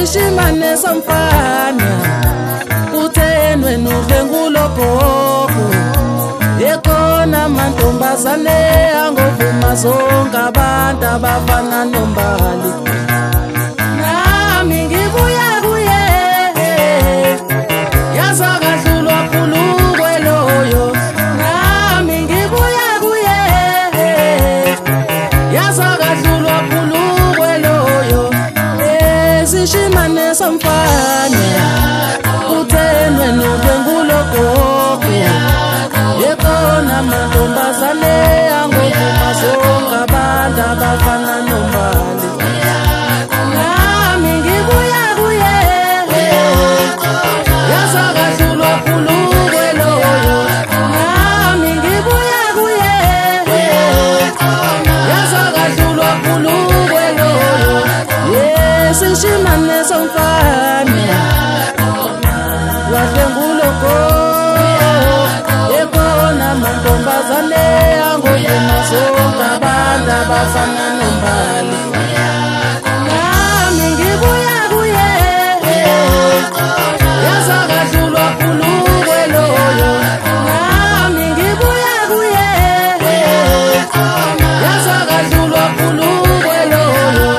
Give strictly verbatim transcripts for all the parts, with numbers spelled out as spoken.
sishimane somfana uthenwe nudlengulo gogo ekona mantombazane angovuma zonke abantu abafana nombali nami ngibuya kuye yazakadlulwa phulukwe loyo nami ngibuya kuye yazakadlulwa phulukwe loyo sishimane somfana uthenwe nudlengulo gogo ekona mantombazane angovuma zonke abantu abafana nombali nami ngibuya kuye yazakadlulwa phulukwe loyo nami ngibuya kuye yazakadlulwa phulukwe loyo sishimane somfana wadlengulo mantombazane angovuma zonke abantu abafana nombali nami ngibuya kuye yazakadlulwa phulukwe loyo nami ngibuya kuye yazakadlulwa phulukwe loyo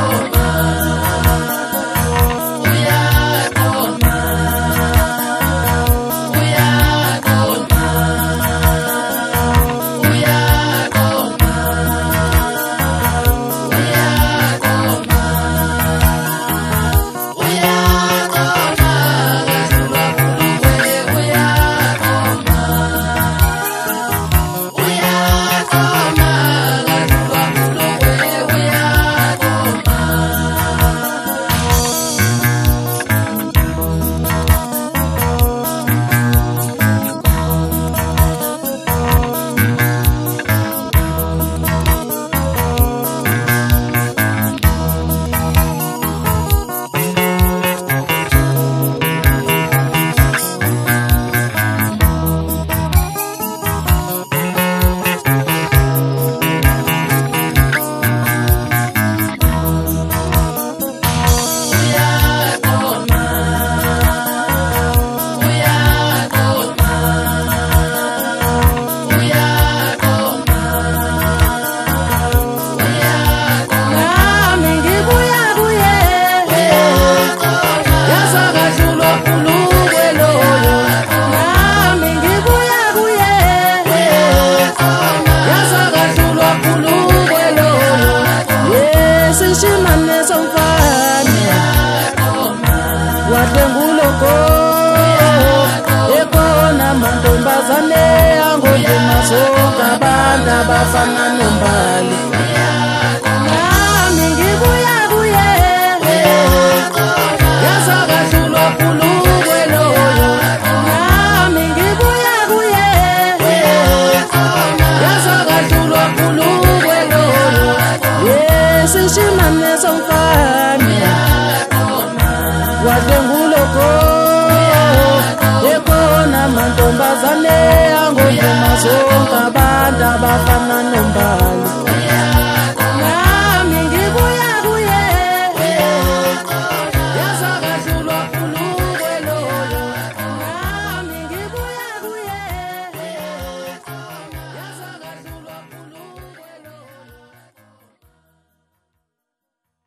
sishimane somfana wadlengulo gogo ekona mantombazane angovuma zonke abantu abafana nombali nami ngibuya kuye yazakadlulwa phulukwe loyo nami ngibuya kuye yazakadlulwa phulukwe loyo sishimane somfana